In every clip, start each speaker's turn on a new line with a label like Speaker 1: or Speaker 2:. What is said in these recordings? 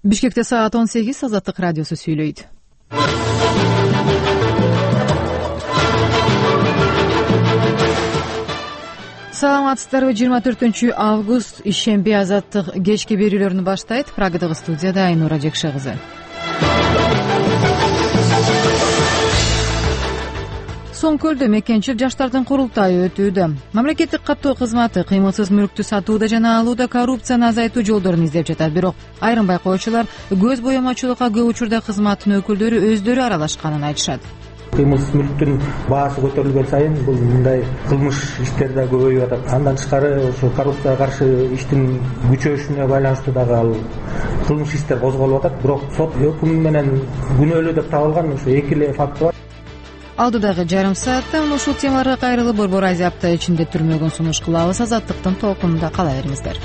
Speaker 1: Бишкекте саат 18, Азаттык радиосу сүйлөйт. Саламатсыздарбы? 24 август ишемби Азаттык кечки берүүлөрүнү баштайт. Прагадагы студияда Айнура Жекше кызы. Соң көлдө мекенчил жаштардын курултайы өтүүдө. Мамлекеттик каттоо кызматы кыймылсыз мүлктү сатууда жана алууда коррупцияны азайтуу жолдорун издеп жатат. Бирок айрым байкоочулар көз боемочулукка көп учурда кызматтын өкүлдөрү өздөрү аралашканын айтышат.
Speaker 2: Кыймылсыз мүлктүн баасы көтөрүлгөн сайын бул мындай кылмыш иштер да көбөйүп атат. Андан тышкары ошо коррупцияга каршы иштин күчөшүнө байланыштуу дагы ал кылмыш иштер козголуп атат. Бирок сот өкүмү менен күнөөлүү деп табылган ошо эки эле факт бар.
Speaker 1: Алдыдагы жарым саатта ушул темаларга кайрылып Борбор Азия апта ичинде түрмөгөн сунуш кылабыз. Азаттыктын толкунунда кала бериңиздер.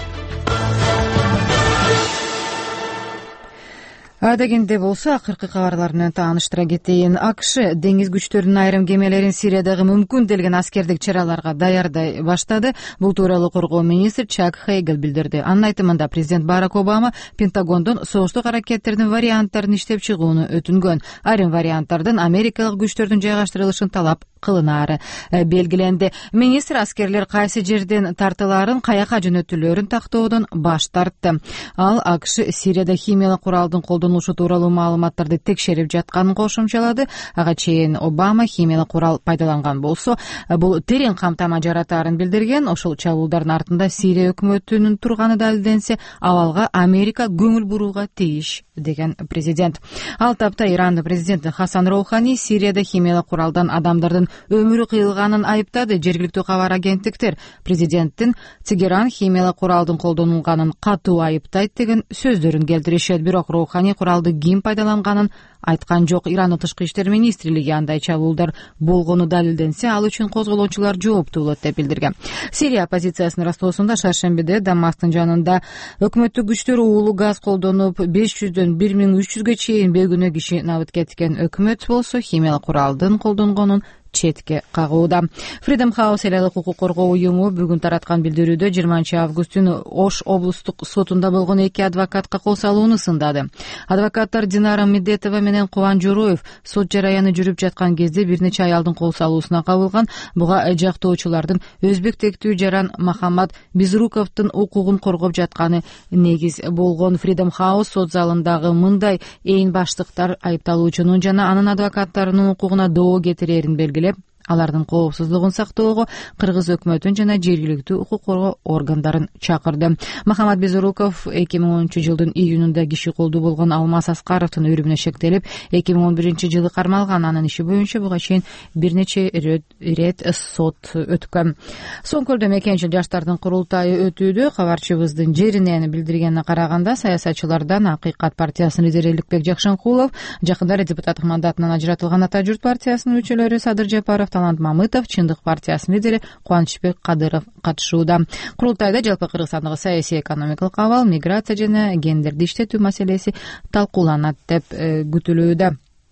Speaker 1: Адегенде болсо акыркы кабарлар менен тааныштыра кетейин. АКШ деңиз күчтөрүнүн айрым кемелерин Сириядагы мүмкүн делген аскердик чараларга даярдай баштады. Бул тууралуу коргоо министри Чак Хейгел билдирди. Анын айтымында президент Барак Обама Пентагондон согуштук аракеттердин варианттарын иштеп чыгууну өтүнгөн. Айрым варианттардын америкалык күчтөрдүн жайгаштырылышын талап кылынаары белгиленди. Министр аскерлер кайсы жерден тартылаарын, каяка жөнөтүлөөрүн тактоодон баш тартты. Ал АКШ Сирияда химиялык куралдын колдонулушу тууралуу маалыматтарды текшерип жатканын кошумчалады. Ага чейин Обама химиялык курал пайдаланган болсо, бул терең камтама жаратаарын билдирген. Ошол чабуулдардын артында Сирия өкмөтүнүн турганы далилденсе, абалга Америка көңүл бурууга тийиш деген президент. Ал тапта Ирандын президенти Хасан Роухани Сирияда химиялык куралдан адамдардын өмүрү кыйылганын айыптады. Жергиликтүү кабар агенттиктер президенттин Тегеран химиялык куралдын колдонулганын катуу айыптайт деген сөздөрүн келтиришет. Бирок Роухани куралды ким пайдаланганын айткан жок. Ирандын тышкы иштер министрлиги андай чабуулдар болгону далилденсе, ал үчүн козголоочулар жооптуу болот деп билдирген. Сирия оппозициясынын растоосунда шаршембиде Дамасктын жанында өкмөттүк күчтөр уулуу газ колдонуп 500дөн 1300ге чейин бейгүнөө киши набыт кеткен. Өкмөт болсо химиялык куралдын колдонгонун четке кагууда. Freedom House элелик укук коргоо уюму бүгүн тараткан билдирүүдө 20 август күнү Ош облустук сотунда болгон эки адвокатка кол салууну сындады. Адвокаттар Динара Медетова менен Кубан Жороев сот жараяны жүрүп жаткан кезде бир нече аялдын кол салуусуна кабылган. Буга жактоочулардын өзбек тектүү жаран Махаммад Безруковдун укугун коргоп жатканы негиз болгон. Freedom House сот залындагы мындай ээн баштыктар айыпталуучунун жана анын адвокаттарынын укугуна доо кетирерин белгилеп, алардын коопсуздугун сактоого кыргыз өкмөтүн жана жергиликтүү укук коргоо органдарын чакырды. Махаммад Безруков 2010-жылдын июнунда киши колдуу болгон Алмаз Аскаровдун өлүмүнө шектелип, 2011-жылы кармалган. Анын иши боюнча буга чейин бир нече ирет сот өткөн. Соң көлдө мекенчил жаштардын курултайы өтүүдө. Кабарчыбыздын жеринен билдиргенине караганда, саясатчылардан Акыйкат партиясынын лидери Эликбек Жакшанкулов, жакында депутаттык мандатынан ажыратылган Ата журт партиясынын мүчөлөрү Садыр Жапаров, Талант Мамытов, Чындык партиясынын лидери Кубанычбек Кадыров катышууда. Курултайда жалпы Кыргызстандагы саясий экономикалык абал, миграция жана гендерди иштетүү маселеси талкууланат деп күтүлүүдө.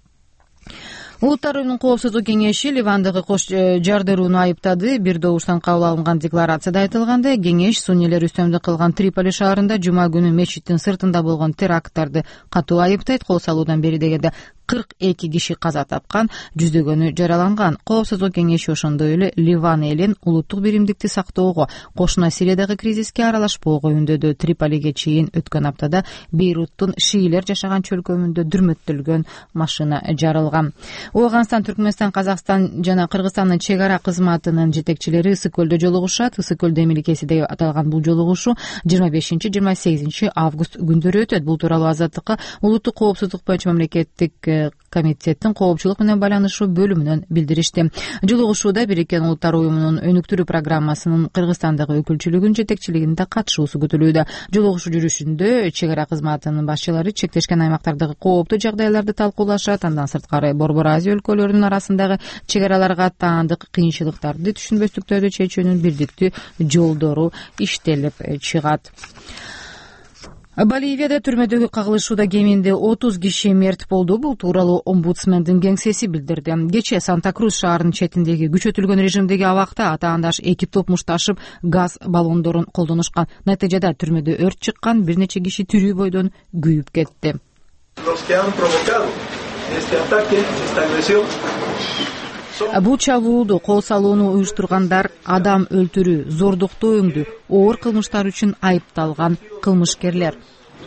Speaker 1: Улуттар уюмунун коопсуздук кеңеши Ливандагы кош жардырууну айыптады. Бир добуштан кабыл алынган декларацияда айтылгандай, кеңеш суннилер үстөмдүк кылган Триполи шаарында жума күнү мечиттин сыртында болгон теракттарды катуу айыптайт. Кол салуудан бери дегенде 42 киши каза тапкан, жүздөгөнү жараланган. Коопсуздук кеңеши ошондой эле Ливан элин улуттук биримдикти сактоого, кошуна Сириядагы кризиске аралашпоого үндөдү. Триполиге чейин өткөн аптада Бейруттун шиилер жашаган чөлкөмүндө дүрмөттөлгөн машина жарылган. Ооганстан, Түркмөнстан, Казакстан жана Кыргызстандын чек ара кызматынын жетекчилери Ысык көлдө жолугушат. Ысык көл демиликеси деп аталган бул жолугушуу 25-28 август күндөрү өтөт. Бул тууралуу Азаттыкка улуттук коопсуздук боюнча мамлекеттик комитеттин коопчулук менен байланышуу бөлүмүнөн билдиришти. Жолугушууда Бириккен Улуттар уюмунун өнүктүрүү программасынын Кыргызстандагы өкүлчүлүгүнүн жетекчилигинде катышуусу күтүлүүдө. Жолугушуу жүрүшүндө чек ара кызматынын башчылары чектешкен аймактардагы кооптуу жагдайларды талкуулашат. Андан сырткары Борбор Азия өлкөлөрүнүн арасындагы чек араларга таандык кыйынчылыктарды, түшүнбөстүктөрдү чечүүнүн бирдиктүү жолдору иштелип чыгат. Боливияда түрмөдөгү кагылышууда кеминде 30 киши мерт болду. Бул тууралуу омбудсмендин кеңсеси билдирди. Кечээ Санта-Крус шаарынын четиндеги күчөтүлгөн режимдеги абакта атаандаш 2 топ мушташып газ баллондорун колдонушкан. Натыйжада түрмөдө өрт чыккан, бир нече киши тирүү бойдон күйүп кетти. Бул чабуулду кол салууну уюштургандар адам өлтүрүү, зордуктоо өңдүү, оор кылмыштар үчүн айыпталган кылмышкерлер.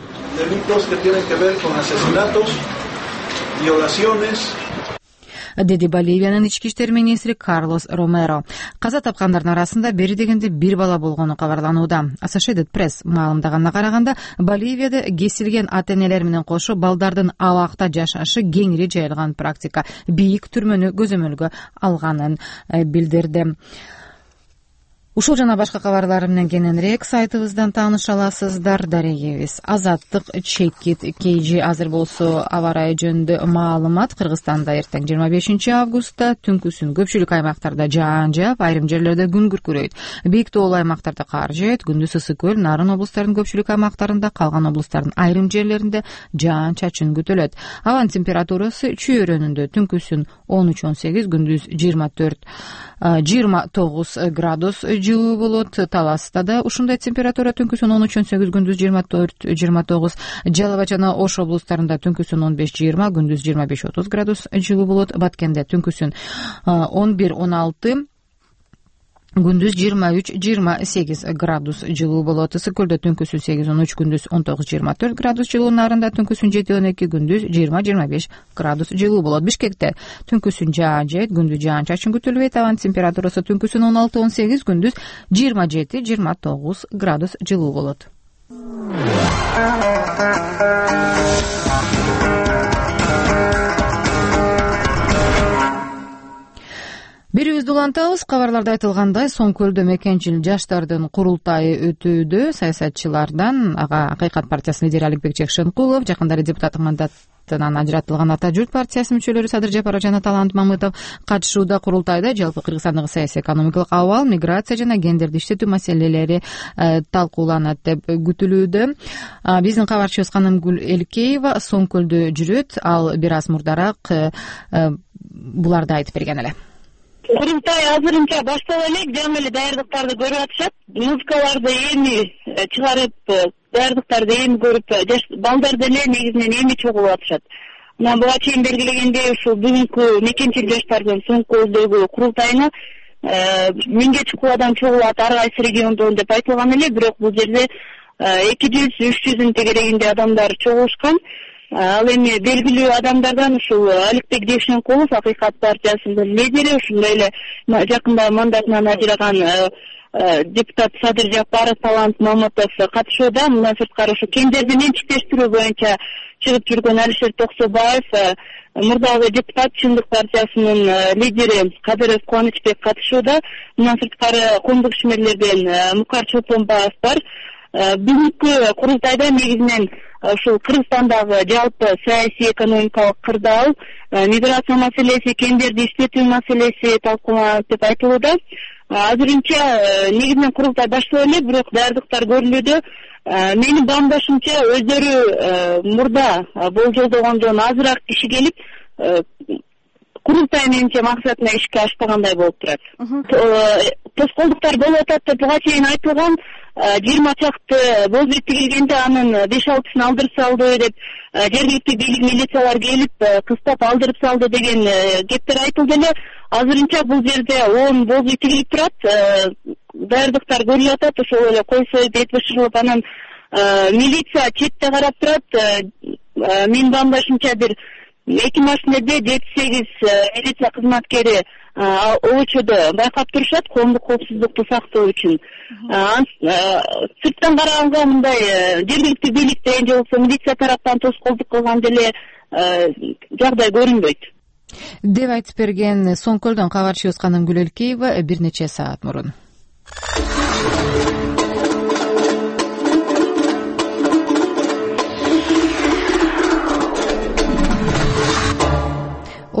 Speaker 1: Деди Боливиянын ички иштер министри Карлос Ромеро. Каза тапкандардын арасында бери дегенде бир бала болгону кабарланууда. Associated Press маалымдаганына караганда, Боливияда кесилген ата-энелер менен кошо балдардын абакта жашашы кеңири жайылган практика бийик түрмөнү көзөмөлгө алганын билдирди. Ушул жана башка кабарлар менен кененирээк сайтыбыздан тааныша аласыздар. Дарегебиз Азаттык Чекит KG. Азыр болсо аба ырайы жөнүндө маалымат. Кыргызстанда эртең 25 августта түнкүсүн көпчүлүк аймактарда жаан жаап, айрым жерлерде күн күркүрөйт. Бийик тоолуу аймактарда кар жаайт. Күндүз Ысык көл, Нарын облустарынын көпчүлүк аймактарында, калган облустардын айрым жерлеринде жаан-чачын күтүлөт. Абанын температурасы чүйөрөнүндө түнкүсүн 13-18, күндүз 24-29 градус жылуу болот. Таласта да ушундай температура, түнкүсүн 13-18, күндүз 24-29. Жалал Абад жана Ош облустарында түнкүсүн 15-20, күндүз 25-30 градус жылуу болот. Баткенде түнкүсүн 11-16, күндүз 23-28 градус жылуу болот. Ысык көлдө түнкүсүн 8-13, күндүз 19-24 градус жылуу. Нарында түнкүсүн 7-12, күндүз 20-25 градус жылуу болот. Бишкекте түнкүсүн жаан жаайт, күндүз жаан-чачын күтүлбөйт. Абанын температурасы түнкүсүн 16-18, күндүз 27-29 градус жылуу болот. Бирибизди улантабыз. Кабарларда айтылгандай, Соң көлдө мекенчил жаштардын курултайы өтүүдө. Саясатчылардан ага Акыйкат партиясынын лидери Аликбек Жекшенкулов, жакындары депутаттык мандатынан ажыратылган Ата Журт партиясынын мүчөлөрү Садыр Жапаров жана Талант Мамытов катышууда. Курултайда жалпы Кыргызстандагы саясий экономикалык абал, миграция жана гендерди иштетүү маселелери талкууланат деп күтүлүүдө. Биздин кабарчыбыз Канымгүл Элкеева Соң көлдө жүрөт. Ал бир аз мурдараак буларды айтып берген эле.
Speaker 3: Курултай азырынча баштала элек, жаңы эле даярдыктарды көрүп атышат. Музыкаларды эми чыгарып, даярдыктарды эми көрүп, балдар деле негизинен эми чогулуп атышат. Мына буга чейин белгилегендей, ушул бүгүнкү мекенчил жаштардын Соң көлдөгү курултайына 1000 чукул адам чогулат ар кайсы региондон деп айтылган эле, бирок бул жерде 200-300 тегерегинде адамдар чогулушкан. Ал эми белгилүү адамдардан ушул Аликбек Жекшенкулов, Акыйкат партиясынын лидери, ошондой эле жакында мандатынан ажыраган депутат Садыр Жапаров, Талант Мамытов катышууда. Мындан сырткары ушу кендерди менчиктештирүү боюнча чыгып жүргөн Алишер Токсобаев, мурдагы депутат Чындык партиясынын лидери Кадыров Кубанычбек катышууда. Мындан сырткары коомдук ишмерлерден Мукар Чолпонбаев бар. Бүгүнкү курултайда негизинен ушул Кыргызстандагы жалпы саясий экономикалык кырдаал, миграция маселеси, кендерди иштетүү маселеси талкууланат деп айтылууда. Азырынча негизинен курултай баштала эле, бирок даярдыктар көрүлүүдө. Менин баамдашымча өздөрү мурда болжолдогондон азыраак киши келип, курултай менимче максатына ишке ашпагандай болуп турат. Тоскоолдуктар болуп атат деп буга чейин айтылган. 20 чакты болжол тигилгенде анын 5-6-сын алдырып салды деп, жергиликтүү бийлик милициялар келип кыстап алдырып салды деген кептер айтылды эле. Азырынча бул жерде 10 болжол тигилип турат, даярдыктар көрүлүп атат. Ошол эле кой союп, эт бышырылып, анан милиция четте карап турат. Мен баамдашымча бир 2 машинеде 7-8 милиция кызматкери очодо байкап турушат, коомдук коопсуздукту сактоо үчүн. Сырттан караганга мындай жергиликтүү бийликте же болбосо милиция тараптан тоскоолдук кылган деле жагдай көрүнбөйт
Speaker 1: деп айтып берген Соң көлдөн кабарчыбыз Канымгүл Элкеева бир нече саат мурун.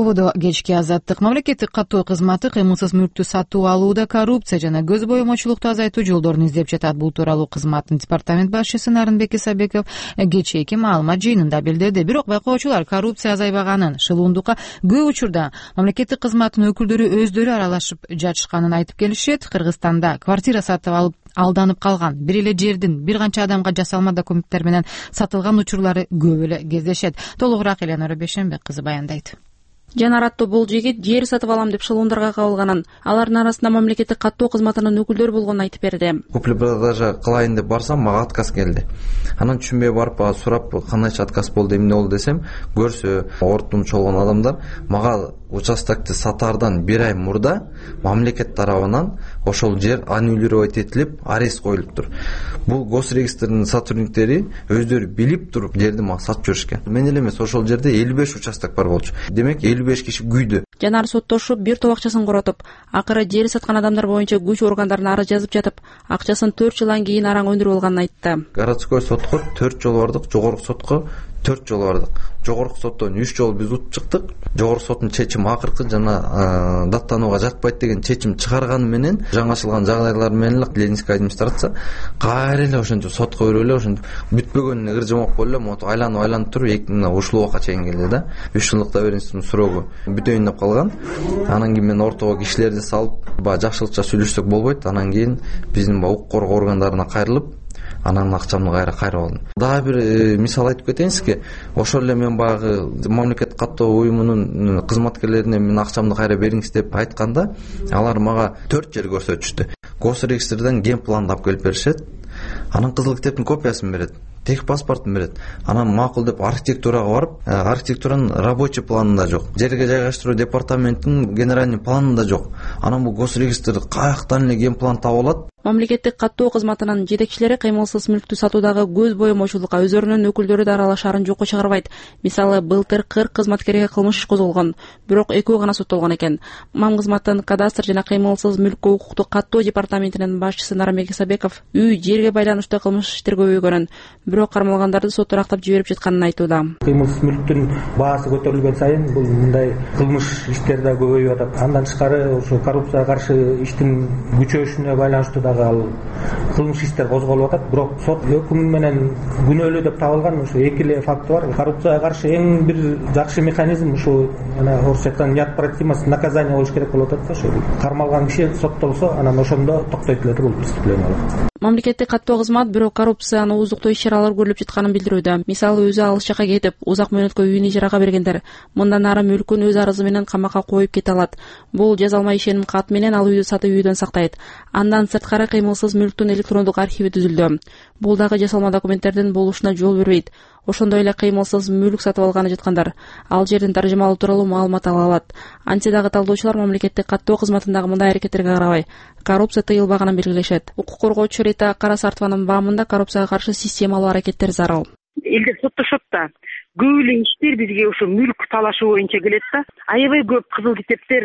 Speaker 1: абоодо кечки азаттык. Мамлекеттик каттоо кызматы кыймылсыз мүлктү сатып алууда коррупция жана көз боемочулукту азайтуу жолдорун издеп жатат. Бул тууралуу кызматтын департамент башчысы Нарынбек Исабеков кечээки маалымат жыйынында билдирди. Бирок байкоочулар коррупция азайбаганын, шылуундукка көп учурда мамлекеттик кызматтын өкүлдөрү өздөрү аралашып жатышканын айтып келишет. Кыргызстанда квартира сатып алып алданып калган, бир эле жердин бир канча адамга жасалма документтер менен сатылган учурлары көп эле кездешет. Толугураак Элеонора Бейшенбек кызы баяндайт.
Speaker 4: Жанар аттуу бул жигит жер сатып алам деп шылуундарга кабылганын, алардын арасында мамлекеттик каттоо кызматынын өкүлдөрү болгонун айтып берди.
Speaker 5: Купли-продажа кылайын деп барсам, мага отказ келди. Анан түшүнбөй барып сурап, кандайча отказ болду, эмне болду десем, көрсө ортун чолгон адамдар мага участокты сатаардан бир ай мурда мамлекет тарабынан ошол жер аннулировать этилип, арест коюлуптур. Бул госрегистрдин сотрудниктери өздөрү билип туруп жерди мага сатып жүрүшкөн. Мен эле эмес, ошол жерде 55 участок бар болчу. Демек 55 киши күйдү.
Speaker 4: Жанар соттошуп, бир топ акчасын коротуп, акыры жер саткан адамдар боюнча күч органдарына арыз жазып жатып, акчасын 4 жылдан кийин араң өндүрүп алганын айтты.
Speaker 5: Городской сотко 4 жолу бардык, жогорку сотко 4 жолу бардык. Жогорку соттон 3 жолу биз утуп чыктык. Жогорку соттун чечими акыркы жана даттанууга жатпайт деген чечим чыгарганы менен жаңычылган жагдайлар менен Ленинская администрация кайра эле ошентип сотко берип эле ошентип бүтпөгөнүн ыр жамап коюп эле монтип айланып туруп ушул убакка чейин келди да. 3 жылдык доверенностьтун срогу бүтөйүн деп калган. Анан кийин мен ортого кишилерди салып, жакшылыкча сүйлөшсөк болбойт. Анан кийин биздин укук коргоо органдарына кайрылып, анан акчамды кайрып алдым. Дагы бир мисал айтып кетейинизки, ошол эле мен баягы мамлекет каттоо уюмунун кызматкерлерине мен акчамды кайра бериңиз деп айтканда, алар мага 4 жер көрсөтүштү. Госрегистрден ген планды алып келип беришет. Анан кызыл китептин копиясын берет. Тех паспортун берет. Анан макул деп архитектурага барып, архитектуранын рабочий планында жок. Жерге жайгаштыруу департаментинин генеральный планында жок. Анан бул госрегистрде каяктан эле ген план таап алат?
Speaker 4: Мамлекеттик каттоо кызматынын жетекчилери кыймылсыз мүлктү сатуудагы көз боемочулукка өздөрүнүн өкүлдөрү да аралашаарын жокко чыгарбайт. Мисалы, былтыр 40 кызматкерге кылмыш иш козголгон, бирок 2 гана соттолгон экен. Мам кызматтын кадастр жана кыймылсыз мүлккө укуктук каттоо департаментинин башчысы Нарынбек Исабеков үй жерге байланыштуу кылмыш иштер көбөйгөнүн, бирок кармалгандарды сот тарактап жиберип жатканын айтууда.
Speaker 2: Кыймылсыз мүлктүн баасы көтөрүлгөн сайын бул мындай кылмыш иштер да көбөйүп атат. Андан тышкары ошо коррупцияга каршы иштин күчөшүнө байланыштуу ал кылмыш иштер козголуп атат. Бирок сот өкүмү менен күнөөлүү деп табылган ошо 2 эле факт бар. Коррупцияга каршы эң бир жакшы механизм ушу орусча айтканда неотвратимость наказания болуш керек болуп атат да. Ошо кармалган киши соттолсо, анан ошондо токтойт эле бул преступлениялар.
Speaker 4: Мамлекеттик каттоо кызмат бирок коррупцияны ууздуктоо иш-чаралар көрүлүп жатканын билдирүүдө. Мисалы, өзү алыс жакка кетип, узак мөөнөткө үйүн ижарага бергендер мындан ары мүлкүн өз арызы менен камакка коюп кете алат. Бул жазалма ишеним кат менен ал үйдү сатып үйдөн сактайт. Андан сырткары кыймылсыз мүлктүн электрондук архиви түзүлдү. Бул дагы жасалма документтердин болушуна жол бербейт. Ошондой эле кыймылсыз мүлк сатып алганы жаткандар ал жердин таржымалуу тууралуу маалымат ала алат. Антсе дагы талдоочулар мамлекеттик каттоо кызматындагы мындай аракеттерге карабай коррупция тыйылбаганын белгилешет. Укук коргоочу Рита Карасартованын баамында коррупцияга каршы системалуу аракеттер зарыл.
Speaker 6: Элдер соттошот да. Көп эле иштер бизге ошо мүлк талашы боюнча келет да. Аябай көп кызыл китептер,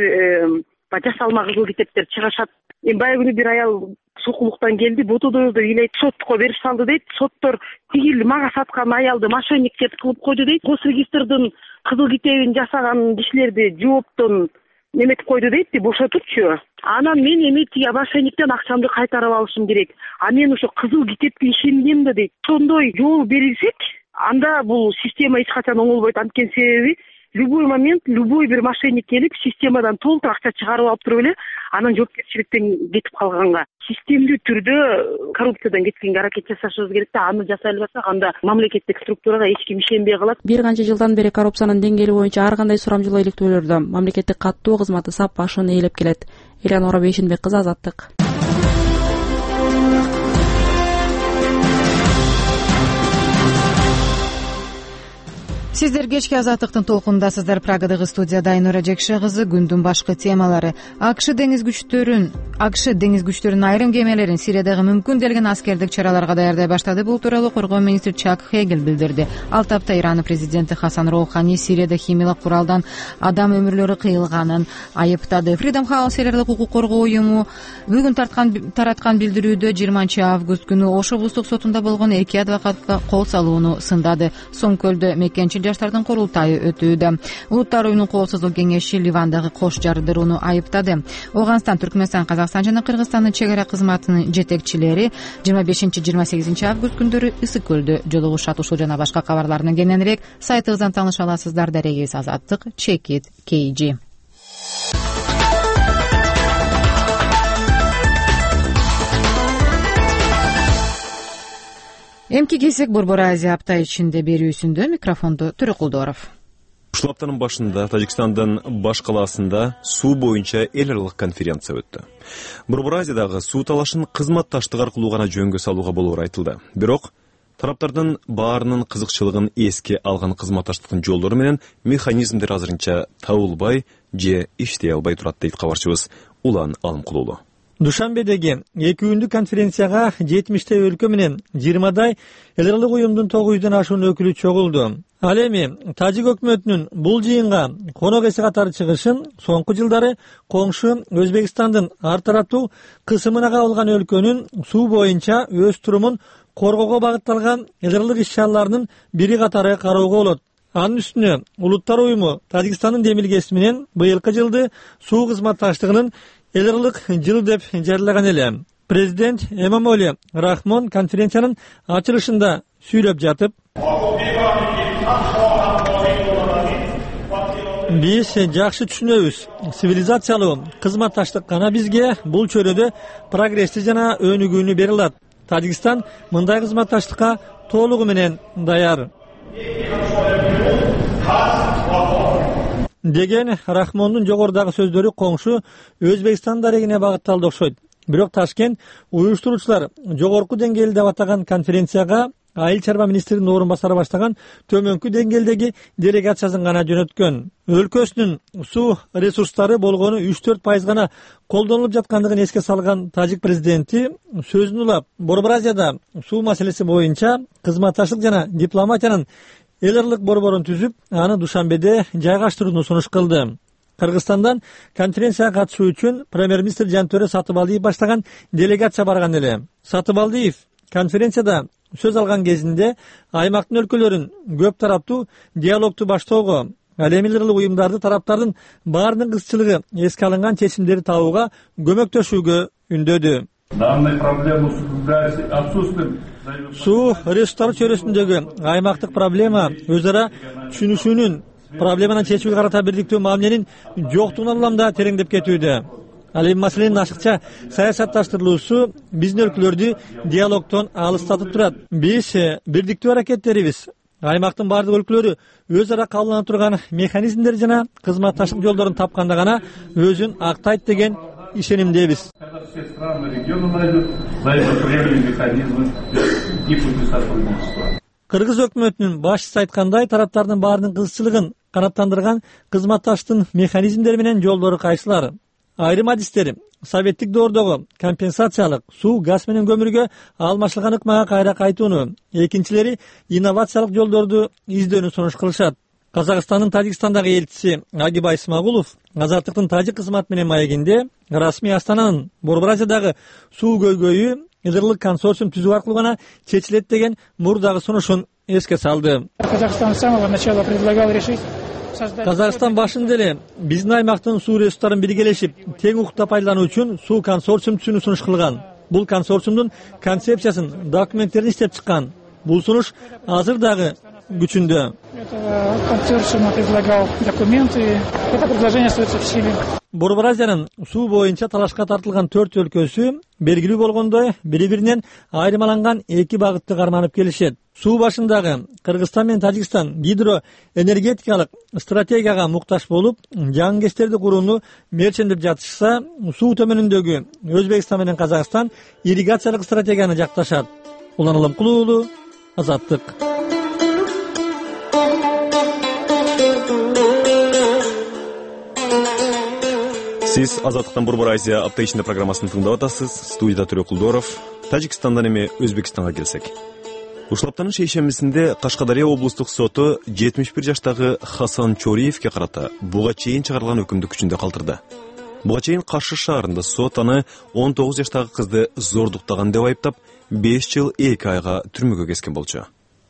Speaker 6: жасалма кызыл китептер чыгышат. Баягы күнү бир аял сокулуктан келди, ботодойду илейт, сотко берип салды дейт. Соттор тигил мага саткан аялды мошенниктер кылып койду дейт. Госрегистрдин кызыл китебин жасаган кишилерди жооптон неметип койду дейт, бошотупчу. Анан мен эми тиги мошенниктен акчамды кайтарып алышым керек. А мен ошо кызыл китепке ишендим да дейт. Ошондой жол берилсек, анда бул система эч качан оңолбойт. Анткени себеби любой момент, любой бир мошенник келип, системадан толук акча чыгарып алып туруп эле, анан жоопкерчиликтен кетип калганга. Системдүү түрдө коррупциядан кеткенге аракет жасашыбыз керек да, аны жасай албасак, анда мамлекеттик структурага эч ким ишенбей калат.
Speaker 4: Бир канча жылдан бери коррупциянын деңгээли боюнча ар кандай сурамжылоо иликтөөлөрдө мамлекеттик каттоо кызматы сап башын ээлеп келет. Элеонора Бейшенбек кызы, Азаттык.
Speaker 1: Сиздер кечки Азаттыктын толкундасыздар. Прагадагы студияда Айнура Жекше кызы. Күндүн башкы темалары: АКШ деңиз күчтөрүнүн айрым кемелерин Сириядагы мүмкүнделген аскердик чараларга даярдай баштады. Бул тууралуу коргоо министри Чак Хейгел билдирди. Ал тапта Иран президенти Хасан Роухани Сирияда химиялык куралдан адам өмүрлөрү кыйылганын айыптады. Freedom House элдик укук коргоо уюму бүгүн тараткан билдирүүдө 20-август күнү Ош облустук сотунда болгон 2 адвокатка кол салууну сындады. Соң көлдө мекенчил жаштардын курултайы өтүүдө. Улуттар уюмунун коопсуздук кеңеши Ливандагы кош жардырууну айыптады. Ооганстан, Түркмөнстан, Казакстан жана Кыргызстандын чек ара кызматынын жетекчилери 25-28 август күндөрү Ысык көлдө жолугушат. Ушул жана башка кабарлардан кененирээк сайтыбыздан тааныша аласыздар. Дарегибиз Азаттык, Чекит, KG. Эмки кесек Борбор Азия апта ичинде берүүсүндө микрофонду Төрөкулдоров.
Speaker 7: Ушул аптанын башында Тажикстандын баш калаасында суу боюнча эл аралык конференция өттү. Борбор Азиядагы суу талашын кызматташтык аркылуу гана жөнгө салууга болоору айтылды. Бирок тараптардын баарынын кызыкчылыгын эске алган кызматташтыктын жолдору менен механизмдер азырынча табылбай же иштей албай турат дейт кабарчыбыз Улан Алымкулуулу.
Speaker 8: Душанбедеги 2 күндүк конференцияга 70 өлкө менен 20 эл аралык уюмдун 900 ашуун өкүлү чогулду. Ал эми Тажик өкмөтүнүн бул жыйынга конок эси катары чыгышын соңку жылдары коңшу Өзбекстандын ар тараптуу кысымына кабылган өлкөнүн суу боюнча өз турумун коргоого багытталган эл аралык иш-чараларынын бири катары кароого болот. Анын үстүнө Улуттар уюму Тажикстандын демилгеси менен быйылкы жылды суу кызматташтыгынын эл аралык жыл деп жарыялаган эле. Президент Эмомали Рахмон конференциянын ачылышында сүйлөп жатып, биз жакшы түшүнөбүз. Цивилизациялуу кызматташтык гана бизге бул чөйрөдө прогрессти жана өнүгүүнү бере алат. Тажикстан мындай кызматташтыкка толугу менен даяр деген Рахмондун жогорудагы сөздөрү коңшу Өзбекстан дарегине багытталды окшойт. Бирок Ташкент уюштуруучулар жогорку деңгээлде деп атаган конференцияга айыл чарба министринин орун басары баштаган төмөнкү деңгээлдеги делегациясын гана жөнөткөн. Өлкөсүнүн суу ресурстары болгону 3-4% гана колдонулуп жаткандыгын эске салган Тажик президенти сөзүн улап, Борбор Азияда суу маселеси боюнча кызматташтык жана дипломатиянын эл аралык борборун түзүп, аны Душанбеде жайгаштырууну сунуш кылды. Кыргызстандан конференцияга катышуу үчүн премьер-министр Жантөре Сатыбалдиев баштаган делегация барган эле. Сатыбалдиев конференцияда сөз алган кезинде аймактын өлкөлөрүн көп тараптуу диалогту баштоого, ал эми эл аралык уюмдарды тараптардын баарынын кызчылыгы эске алынган чечимдерди табууга көмөктөшүүгө үндөдү. Суу ресурстары чөйрөсүндөгү аймактык проблема өз ара түшүнүшүүнүн проблеманы чечүүгө карата бирдиктүү мамиленин жоктугунан улам да тереңдеп кетүүдө. Ал эми маселенин ашыкча саясатташтырылуусу биздин өлкөлөрдү диалогтон алыстатып турат. Биз бирдиктүү аракеттерибиз аймактын бардык өлкөлөрү өз ара кабылдана турган механизмдер жана кызматташтык жолдорун тапканда гана өзүн актайт деген ишенимдебиз. Кыргыз өкмөтүнүн башчысы айткандай, тараптардын баарынын кызчылыгын канааттандырган кызматташтыктын механизмдери менен жолдору кайсылар? Айрым адистер советтик доордогу компенсациялык суу, газ менен көмүргө алмашылган ыкмага кайра кайтууну, экинчилери инновациялык жолдорду издөөнү сунуш кылышат. Казакстандын Тажикстандагы элчиси Агибай Смагулов Азаттыктын тажик кызматы менен маегинде расмий Астананын Борбор Азиядагы суу көйгөйү эл аралык консорциум түзүү аркылуу гана чечилет деген мурдагы сунушун эске салды. Казакстан башында эле биздин аймактын суу ресурстарын биргелешип, тең укукта пайдалануу үчүн суу консорциум түзүүнү сунуш кылган. Бул консорциумдун концепциясын, документтерин иштеп чыккан. Бул сунуш азыр дагы күчүндө. Борбор Азиянын суу боюнча талашка тартылган 4 өлкөсү белгилүү болгондой бири-биринен айырмаланган 2 багытты карманып келишет. Суу башындагы Кыргызстан менен Тажикстан гидроэнергетикалык стратегияга муктаж болуп, жаңгестерди курууну мерчендеп жатышса, суу төмөнүндөгү Өзбекстан менен Казакстан ирригациялык стратегияны жакташат. Улан Алымкулуулу, Азаттык.
Speaker 7: Сиз Азаттыктан Борбор Азия апта ичинде программасын тыңдап атасыз. Студияда Төрөкулдоров. Тажикстандан эми Өзбекстанга келсек. Ушул аптанын шейшембисинде Кашкадария облустук соту 71 жаштагы Хасан Чориевке карата буга чейин чыгарылган өкүмдү күчүндө калтырды. Буга чейин Кашшы шаарында сот аны 19 жаштагы кызды зордуктаган деп айыптап, 5 жыл 2 айга түрмөгө кескен болчу.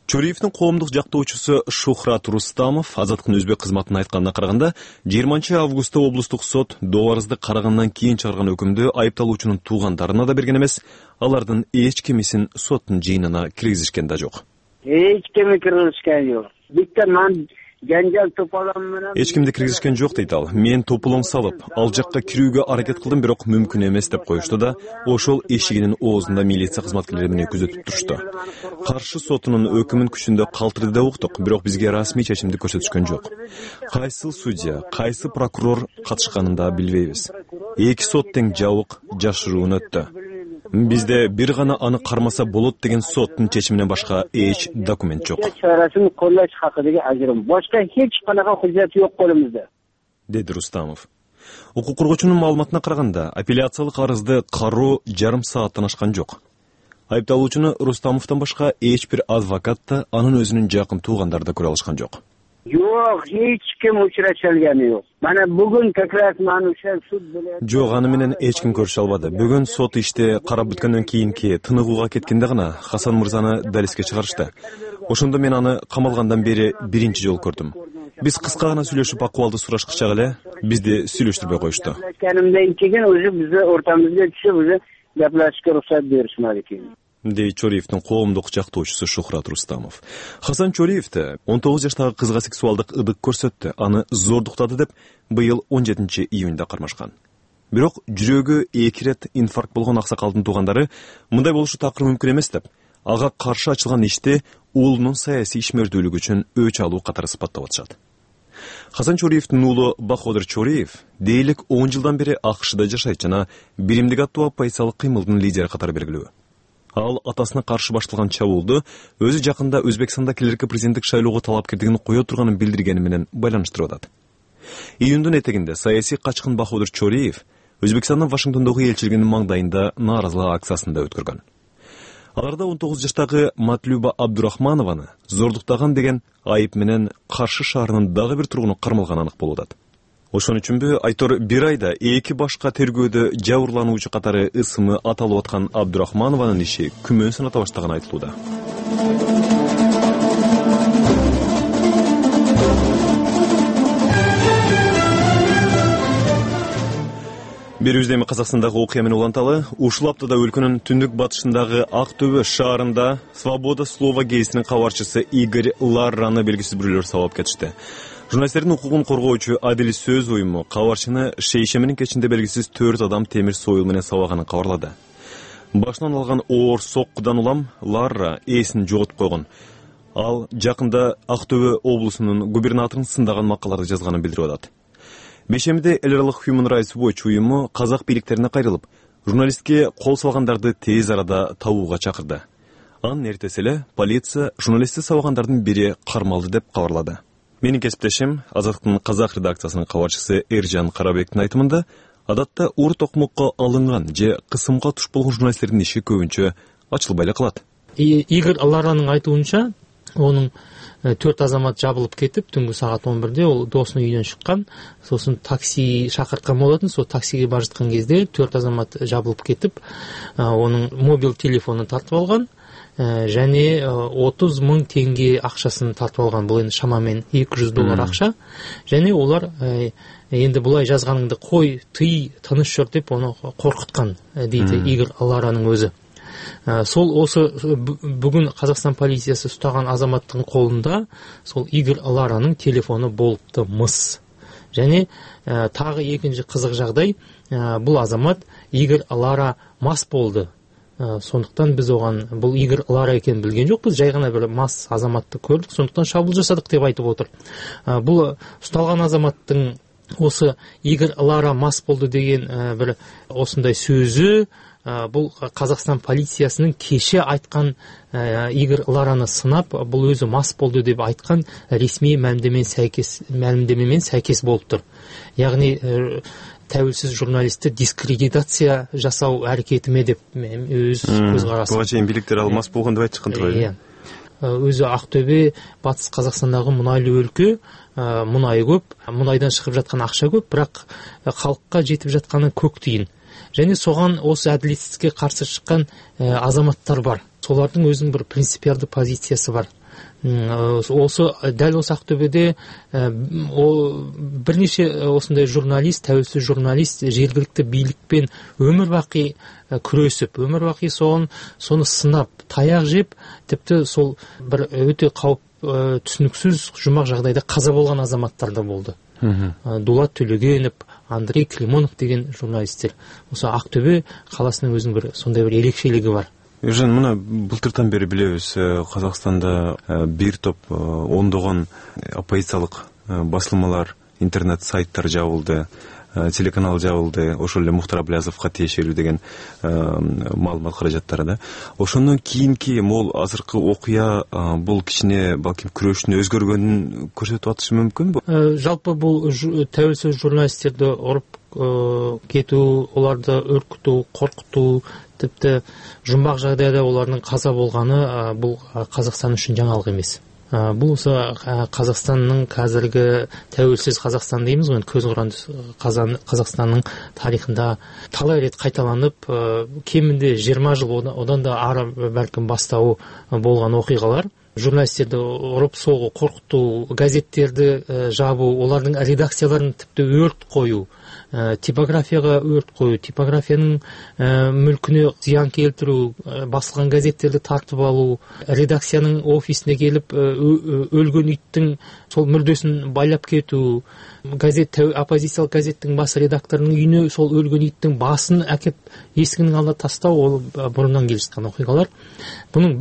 Speaker 7: Чориевдин коомдук жактоочусу Шухрат Рустамов Азаттыктын өзбек кызматына айтканына караганда 20 августта облустук сот доларызды карагандан кийин чыгарган өкүмдү айыпталуучунун туугандарына да берген эмес, алардын эч кимисин соттун жыйынына киргизишкен да жок.
Speaker 9: Эч кими киргизишкен жок. Биттен жанжал топалам менен
Speaker 7: эч кимди киргизишкен жок дейт ал. Мен топулоң салып, ал жакка кирүүгө аракет кылдым, бирок мүмкүн эмес деп коюшту да, ошол эшигинин оозунда милиция кызматкерлери менен күзөтүп турушту. Каршы сотунун өкүмүн күчүндө калтырды деп уктук, бирок бизге расмий чечимди көрсөтүшкөн жок. Кайсы судья, кайсы прокурор катышканын да билбейбиз. Эки сот тең жабык, жашыруун өттү. Бизде бир гана аны кармаса болот деген соттун чечиминен башка эч документ жок.
Speaker 9: Чарасын коллош хакындагы ажырым. Башка эч канага хужат жок колумузда,
Speaker 7: деди Рустамов. Укук коргоочунун маалыматына караганда, апелляциялык арызды кароо жарым сааттан ашкан жок. Айыпталуучуну Рустамовдон башка эч бир адвокат да, анын өзүнүн жакын туугандары да көрө алышкан жок.
Speaker 9: Жок, эч ким учурашалганы жок. Мана бүгүн как раз мануша суд билет.
Speaker 7: Жок, аны менен эч ким көрүшө албады. Бүгүн сот иште карап бүткөндөн кийинки тыныгууга кеткенде гана Хасан мырзаны далиске чыгарышты. Ошондо мен аны камалгандан бери биринчи жолу көрдүм. Биз кыска гана сүйлөшүп акыбалды сурашкычак эле, бизди сүйлөштүрбөй коюшту.
Speaker 9: Канымдан кийин уже биз ортамызга түшүп, уже гаплашышка уруксат беришмади экен,
Speaker 7: дейт Чориевдин коомдук жактоочусу Шухрат Рустамов. Хасан Чориевди 19 жаштагы кызга сексуалдык ыдык көрсөттү, аны зордуктады деп быйыл 17 июнда кармашкан. Бирок жүрөгү 2 рет инфаркт болгон аксакалдын туугандары мындай болушу такыр мүмкүн эмес деп, ага каршы ачылган ишти уулунун саясий ишмердүүлүгү үчүн өч алуу катары сыпаттап атышат. Хасан Чориевдин уулу Баходир Чориев дээрлик 10 жылдан бери АКШда жашайт жана биримдик аттуу оппозициялык кыймылдын лидери катары белгилүү. Ал атасына каршы башталган чабуулду өзү жакында Өзбекстанда келерки президенттик шайлоого талапкерлигин кое турганын билдиргени менен байланыштырып атат. Июндун этегинде саясий качкын Баходир Чориев Өзбекстандын Вашингтондогу элчилигинин маңдайында нааразылык акциясында өткөргөн. Аларда 19 жаштагы Матлюба Абдурахманованы зордуктаган деген айып менен Каршы шаарынын дагы бир тургуну кармалганы анык болуп атат. Ошон үчүнбү айтор бир айда эки башка тергөөдө жабырлануучу катары ысымы аталып аткан Абдурахманованын иши күмөн саната баштаганы айтылууда. Бир үздөйм Казакстандагы окуя менен уланталы. Ушул аптада өлкөнүн түндүк батышындагы Ак Төбө шаарында Свобода слова гезитинин кабарчысы Игорь Ларраны белгисиз бирөөлөр сабап кетишти. Журналисттердин укугун коргоочу Адил Сөз уюму кабарчыны шейшеменин кечинде белгисиз 4 адам темир союл менен сабаганын кабарлады. Башынан алган оор соккудан улам Ларра эсин жоготуп койгон. Ал жакында Ак Төбө облусунун губернаторун сындаган макаларды жазганын билдирип атат. Бешемиде эл аралык Human Rights Watch уюму казак бийликтерине кайрылып, журналистке кол салгандарды тез арада табууга чакырды. Анын эртеси эле полиция журналистти сабагандардын бири кармалды деп кабарлады. Менин кесиптешим Азаттыктын казак редакциясынын кабарчысы Эржан Карабектин айтымында, адатта уур токмокко алынган же кысымга туш болгон журналисттердин иши көбүнчө ачылбай эле калат.
Speaker 10: Игорь Ларранын айтуунча, онун 4 азамат жабылып кетип, түнгү саат 11-де ол досунун үйүнөн чыккан. Сосын такси шакырткан болотун. Сол таксиге бара жаткан кезде 4 азамат жабылып кетип, онун мобил телефонун тартып алган. Және 30 000 теңге акчасын тартып алган. Бул эми шамамен $200 акча. Және олар енді булай жазганыңды кой, тый, тыныш жүр деп оны коркуткан, дейді Игорь Ларранын өзү. Сол осы бүгүн Казакстан полициясы ұстаған азаматтың қолында сол Игорь Ларранын телефоны болыпты мыс. Және тағы екінші қызық жағдай, бұл азамат Игорь Ларра мас болды. Сондықтан біз оған бұл Игорь Ларра екенін білген жоқпыз, жай ғана бір мас азаматты көрдік, сондықтан шабуыл жасадық деп айтып отыр. Бұл ұсталған азаматтың осы Игорь Ларра мас болды деген бір осындай сөзі, бұл Қазақстан полициясының кеше айтқан Игорь Ларраны сынап, бұл өзі мас болды деп айтқан ресми мәлімдемемен сәйкес болып тұр. Яғни тәуелсіз журналистті дискредитация жасау әрекетіме деп өз көзқарасым.
Speaker 7: Бұға жайын биліктер ал мас болған деп айтшықын тұрайды.
Speaker 10: Өзі Ақтөбе, батыс Қазақстандағы мұнайлы өлкө, мұнай көп, мұнайдан шығып жатқан ақша көп, бірақ халыққа жетіп жатқаны көк тиын. Және соған осы әділетсіздікке қарсы шыққан азаматтар бар. Солардың өзінің бір принципиалды позициясы бар. дәл осы Ақтөбеде бірнеше осындай журналист, тәуелсіз журналист жергілікті билікпен өмір бақи күресіп, өмір бақи соны сынап, таяқ жеп, тіпті сол бір өте қауіп түсініксіз жұмақ жағдайда қаза болған азаматтар да болды. Дулат Төлегенов, Андрей Климонов деген журналистер. Осы Ақтөбе қаласының өзінің бір сондай бір ерекшелігі бар.
Speaker 7: Ержан, мына былтыртан бері білеміз, Қазақстанда бір топ ондаған оппозициялық басылмалар, интернет сайттар жабылды, телеканал жабылды, ошол эле Мухтар Аблязовго тиешелүү деген маалымат каражаттары да. Ошондон кийинки мол азыркы окуя бул кичине балким күрөштүн өзгөргөнүн көрсөтүп атышы мүмкүнбү?
Speaker 10: Жалпы бул тәуелсіз журналисттерди уруп кетүү, оларды үркүтүү, коркутуу, тіпті жұмбақ жағдайда олардың қаза болғаны бұл Қазақстан үшін жаңалық емес. Бұл осы Қазақстанның қазіргі тәуелсіз Қазақстан дейміз ғой, көзқаранды Қазақстанның тарихында талай рет қайталанып, кемінде 20 жыл одан да ары бәлкім бастауы болған оқиғалар. Журналистерді ұрып соғу, қорқыту, газеттерді жабу, олардың редакцияларын тіпті өрт қою, типографияға өрт қою, типографияның мүлкіне зиян келтіру, басылған газеттерді тартып алу, редакцияның офисіне келіп өлген иттің сол мүрдесін байлап кету, оппозициялық газеттің бас редакторының үйіне сол өлген иттің басын әкеп есігінің алдына тастау, ол бұрыннан келе жатқан оқиғалар. Бұның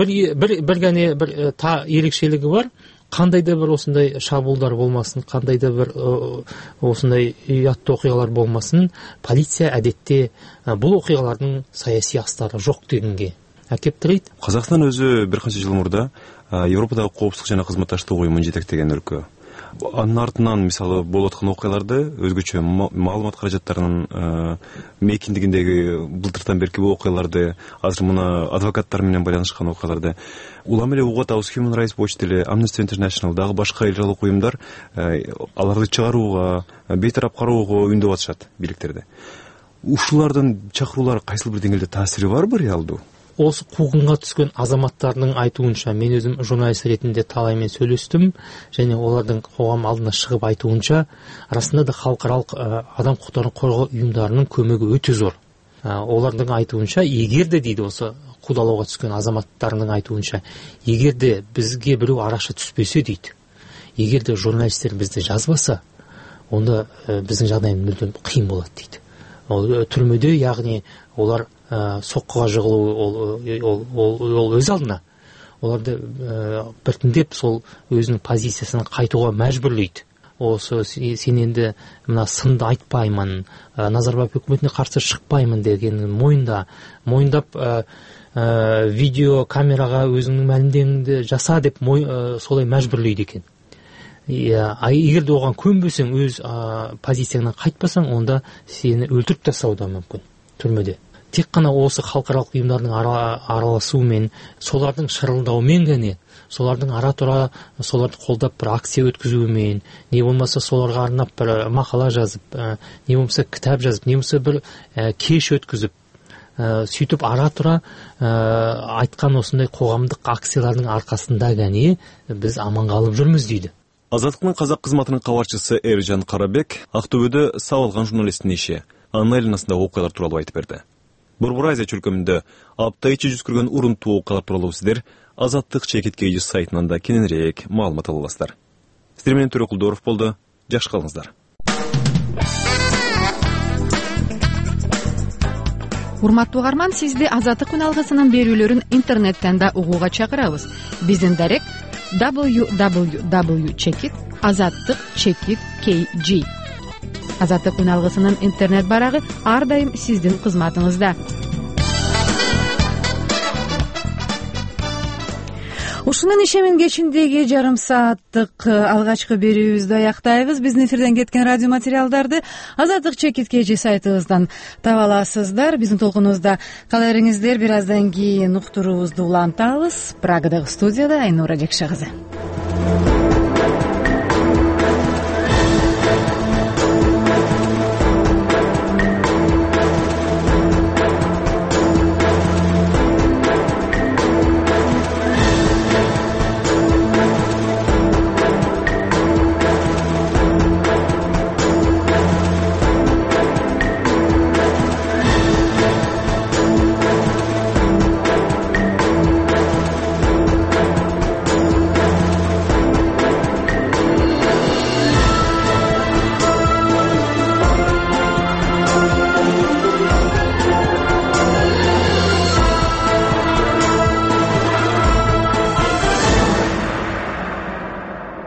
Speaker 10: бір ерекшелігі бар. Қандай да бір осындай шабуылдар болмасын, қандай да бір осындай ұятты оқиғалар болмасын, полиция әдетте бұл оқиғалардың саяси астары жоқ дегенге әкеп тірейді.
Speaker 7: Қазақстан өзі бір қанша жыл мұрда Европадағы қауіпсіздік және қызметташтық ұйымын жетектеген өлкө. Анын артынан мисалы болуп аткан окуяларды өзгөчө маалымат каражаттарынын мейкиндигиндеги былтыртан берки бул окуяларды, азыр мына адвокаттар менен байланышкан окуяларды улам эле угуп атабыз. Human Rights Watch деле, Amnesty International дагы башка эл аралык уюмдар аларды чыгарууга, бейтарап кароого үндөп атышат бийликтерди. Ушулардын чакыруулары кайсыл бир деңгээлде таасири барбы реалдуу?
Speaker 10: Осы қуғынға түскен азаматтардың айтуынша, мен өзім журналист ретінде талаймен сөйлестім, және олардың қоғам алдына шығып айтуынша, арасында да халықаралық адам құқықтарын қорғау ұйымдарының көмегі өте зор. Олардың айтуынша, егер де дейді, осы қудалауға түскен азаматтардың айтуынша, егер де бізге біреу араша түспесе дейді, егер де журналистер бізді жазбаса, онда біздің жағдайымыз мүлдем қиын болады дейді. Ол түрмеде, яғни олар соққыға жығылу ол өз алдына. Оларды біртіндеп сол өзінің позициясынан қайтуға мәжбүрлейді. Осы сен енді мына сынды айтпаймын, Назарбаев үкіметіне қарсы шықпаймын дегенін мойындап видео камераға өзіңнің мәлімдемеңді жаса деп солай мәжбүрлейді екен. Егер де оған көнбесең, өз позицияңнан қайтпасаң, онда сені өлтіріп тастауы да мүмкін түрмеде. Тек қана осы халықаралық ұйымдардың араласуымен, солардың шырылдауымен ғана, солардың ара-тұра соларды қолдап бір акция өткізуімен, не болмаса соларға арнап бір мақала жазып, не болмаса кітап жазып, не болмаса бір кеш өткізіп, сөйтіп ара-тұра айтқан осындай қоғамдық акциялардың арқасында ғана біз аман қалып жүрміз дейді.
Speaker 7: Азаттықтың қазақ қызметінің хабарчысы Ержан Қарабек Ақтөбеде сабылған журналисттің иши, анын айланасындағы окуялар тууралуу айтып берди. Борбор Азия чөлкөмүндө апта ичи жүз көргөн урунтуу окуялар тууралуу сиздер Азаттык ЧК сайтынан да кененирээк маалымат ала аласыздар. Сиздер менен Төрө Кулдоров болду. Жакшы калыңыздар.
Speaker 1: Урматтуу угарман, сизди Азаттык күн алгысынын берүүлөрүн интернеттен да угууга чакырабыз. Биздин дарек www.azattik.kg. Азаттык күн алгысынын интернет барагы ар дайым сиздин кызматыңызда. Ушунун ишемин кечиндеги жарым сааттык алгачкы берүүбүздү аяктайбыз. Биздин эфирден кеткен радио материалдарды Азаттык ЧК сайтыбыздан таба аласыздар. Биздин толкунубузда кала бериңиздер. Бир аздан кийин уктуруубузду улантабыз. Прагадагы студияда Айнура Жекше кызы.